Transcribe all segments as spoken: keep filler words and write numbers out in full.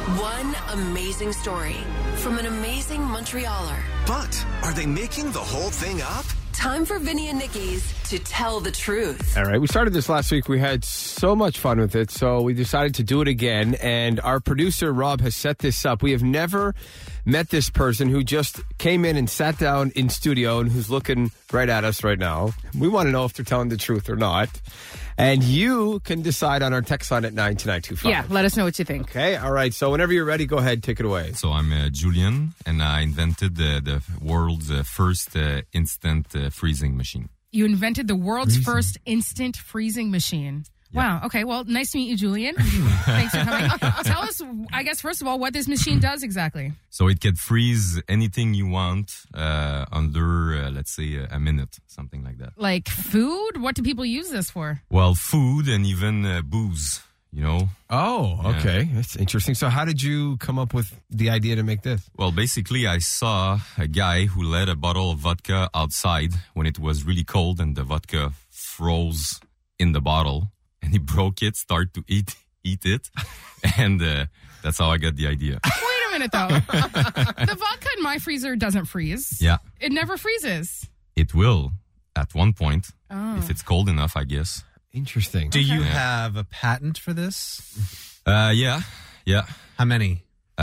One amazing story from an amazing Montrealer. But are they making the whole thing up? Time for Vinny and Nikki's to tell the truth. All right, we started this last week. We had so much fun with it, so we decided to do it again. And our producer, Rob, has set this up. We have never met this person who just came in and sat down in studio and who's looking right at us right now. We want to know if they're telling the truth or not. And you can decide on our text line at nine two nine two five. Yeah, let us know what you think. Okay, all right. So whenever you're ready, go ahead, take it away. So I'm uh, Julian, and I invented the, the world's uh, first uh, instant uh, freezing machine. You invented the world's freezing. first instant freezing machine. Yeah. Wow. Okay. Well, nice to meet you, Julian. Thanks for coming. Tell us, I guess, first of all, what this machine does exactly. So it can freeze anything you want uh, under, uh, let's say, a, a minute, something like that. Like food? What do people use this for? Well, food and even uh, booze, you know. Oh, Yeah. okay. That's interesting. So how did you come up with the idea to make this? Well, basically, I saw a guy who let a bottle of vodka outside when it was really cold and the vodka froze in the bottle. And he broke it, started to eat eat it, and uh, that's how I got the idea. Wait a minute, though. The vodka in my freezer doesn't freeze. Yeah. It never freezes. It will at one point, Oh. if it's cold enough, I guess. Interesting. Do you Yeah. have a patent for this? Uh, yeah, yeah. How many?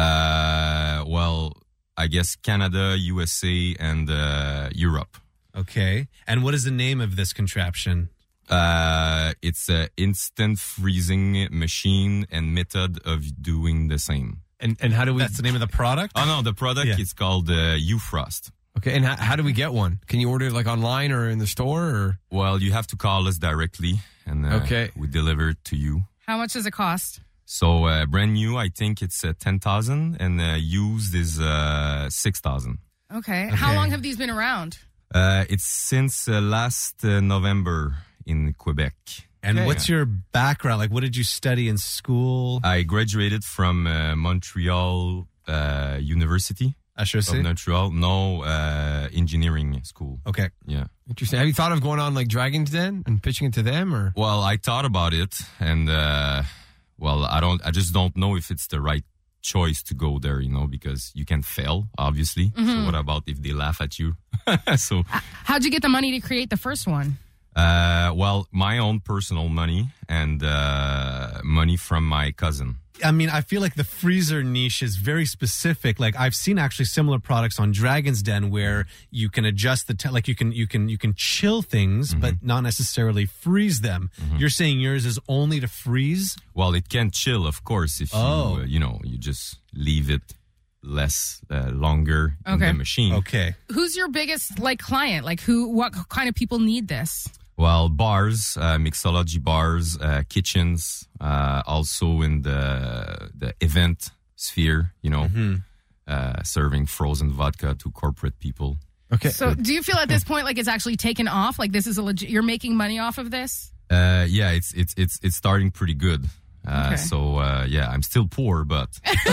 Uh, well, I guess Canada, U S A, and uh, Europe. Okay. And what is the name of this contraption? Uh, it's an instant freezing machine and method of doing the same. And and how do we... That's the name of the product? Oh no, the product Yeah. is called uh, U-Frost. Okay, and how, how do we get one? Can you order it like online or in the store? Or Well, you have to call us directly, and uh, Okay. we deliver it to you. How much does it cost? So uh, brand new, I think it's uh, ten thousand, and uh, used is uh, six thousand. Okay. How long have these been around? Uh, it's since uh, last uh, November in Quebec. And Okay. what's your background? Like, what did you study in school? I graduated from uh, Montreal uh, University H E C? of Montreal. No, uh, engineering school. Okay. Yeah. interesting. Have you thought of going on like Dragon's Den and pitching it to them? Or Well, I thought about it, and uh, well, I don't. I just don't know if it's the right choice to go there. You know, because you can fail, obviously. So what about if they laugh at you? so, How'd you get the money to create the first one? uh, well, my own personal money and uh, money from my cousin. I mean, I feel like the freezer niche is very specific. Like, I've seen actually similar products on Dragon's Den where you can adjust the, te- like you can, you can, you can chill things, but not necessarily freeze them. You're saying yours is only to freeze? Well, it can chill, of course, if Oh. you, uh, you know, you just leave it less, uh, longer in Okay. the machine. Okay. Who's your biggest like client? Like who? What kind of people need this? Well, bars, uh, mixology bars, uh, kitchens, uh, also in the the event sphere, you know, uh, serving frozen vodka to corporate people. okay, So, do you feel at this point like it's actually taken off? Like this is a legit? You're making money off of this? Uh, yeah, it's it's it's it's starting pretty good. Uh, Okay. So uh, yeah, I'm still poor, but it's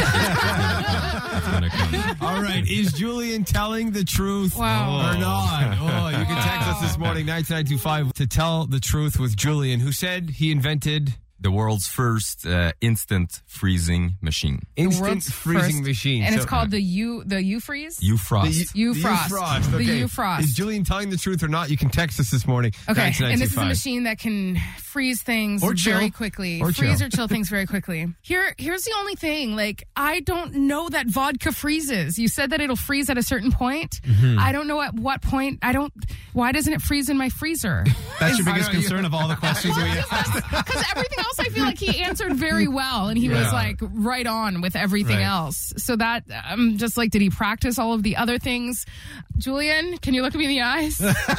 gonna come. It's gonna come. all right. Is Julian telling the truth Wow. or not? Oh, you can text us this morning nine two nine two five to tell the truth with Julian, who said he invented The world's first uh, instant freezing machine. The instant world's freezing first- machine, and it's So- called the U the U freeze. U-Frost. U Frost. U-Frost. The Okay. U-Frost. Is Julian telling the truth or not? You can text us this morning. Okay, nine two nine and two this is a five. machine that can freeze things Or chill. very quickly. Or freeze chill. or chill things very quickly. Here, here's the only thing. Like, I don't know that vodka freezes. You said that it'll freeze at a certain point. Mm-hmm. I don't know at what point. I don't. Why doesn't it freeze in my freezer? That's your biggest I know, you- concern of all the questions we asked. Because everything else, I feel like he answered very well, and he was Yeah. like right on with everything Right. else. So that I'm just like, did he practice all of the other things? Julian, can you look me in the eyes?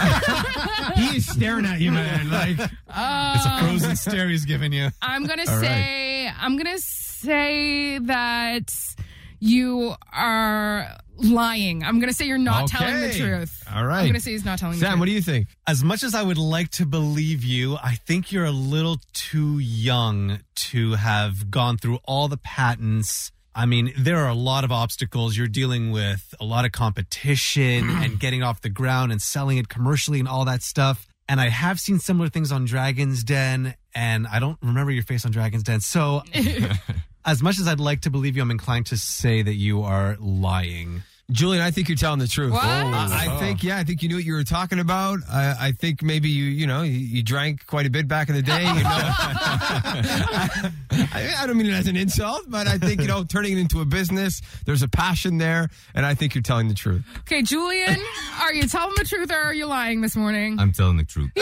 He is staring at you, man. Like, It's a frozen stare he's giving you. I'm gonna All say I'm gonna say that you are lying. I'm gonna say you're not telling the Okay. truth. All right. I'm gonna say he's not telling the Sam, truth. what do you think? As much as I would like to believe you, I think you're a little too young to have gone through all the patents. I mean, there are a lot of obstacles. You're dealing with a lot of competition and getting off the ground and selling it commercially and all that stuff. And I have seen similar things on Dragon's Den, and I don't remember your face on Dragon's Den. So as much as I'd like to believe you, I'm inclined to say that you are lying. Julian, I think you're telling the truth. What? Uh, I think, yeah, I think you knew what you were talking about. I, I think maybe you, you know, you, you drank quite a bit back in the day. You know, I, I don't mean it as an insult, but I think, you know, turning it into a business, there's a passion there, and I think you're telling the truth. Okay, Julian, are you telling the truth or are you lying this morning? I'm telling the truth.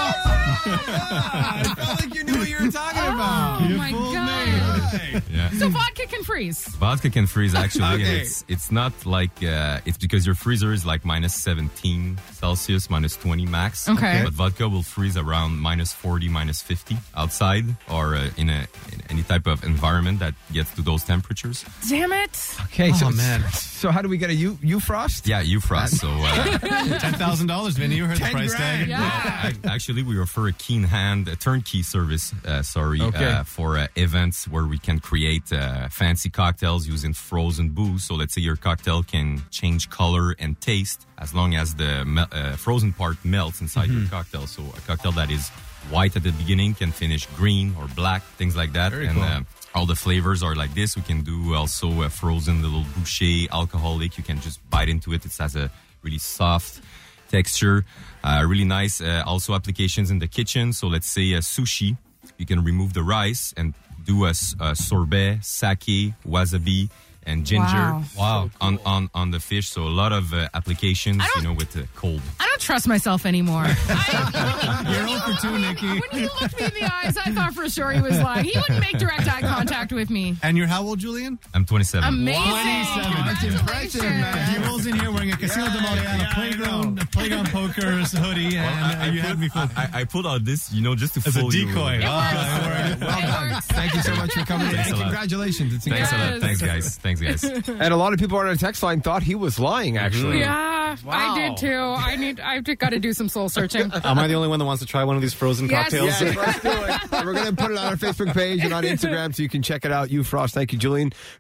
I felt like you knew what you were talking about. Oh my God! Yeah. So vodka can freeze. Vodka can freeze actually, and Okay. it's it's not like uh, it's because your freezer is like minus seventeen Celsius, minus twenty max. Okay. But vodka will freeze around minus forty, minus fifty outside, or uh, in a in any type of environment that gets to those temperatures. Damn it! Okay, so Oh, man. So how do we get a U Ufrost? Yeah, you frost. So uh, ten thousand dollars, Vinny. You heard the ten price tag. grand. Yeah. ac- actually, we offer a keen hand, a turnkey service. Uh, sorry, Okay. uh, for uh, events where we can create uh, fancy cocktails using frozen booze. So let's say your cocktail can change color and taste as long as the mel- uh, frozen part melts inside your cocktail. So a cocktail that is white at the beginning can finish green or black, things like that. Very and cool. uh, all the flavors are like this. We can do also a frozen little boucher alcoholic. You can just bite into it. It has a really soft texture, uh, really nice. Uh, also applications in the kitchen. So let's say a sushi, you can remove the rice and do a, s- a sorbet, sake, wasabi, and ginger. Wow. Wow. On, on, on the fish. So a lot of uh, applications, you know, with the cold. I don't trust myself anymore. I, You're zero for two, Nikki. when he looked me in the eyes, I thought for sure he was lying. He wouldn't make direct eye contact with me. And you're how old, Julian? I'm twenty-seven. Amazing! twenty-seven. That's impressive, man. He rolls in here wearing a Casino de Montreal, yeah, a playground, a playground poker's hoodie, and uh, you had me fooled. I, I put out this, you know, just to As a fool you. decoy. It Ah, works. Well It done. works. Thank you so much for coming in. Thanks And a lot. congratulations. It's Thanks a incredible. lot. Thanks, guys. Thanks, guys. And a lot of people on our text line thought he was lying, actually. Yeah, Wow. I did too. I need. I've got to do some soul searching. Am I the only one that wants to try one of these frozen Yes. cocktails? Yeah, let's do it. We're going to put it on our Facebook page and on Instagram so you can check it out. You Frost. Thank you, Julian,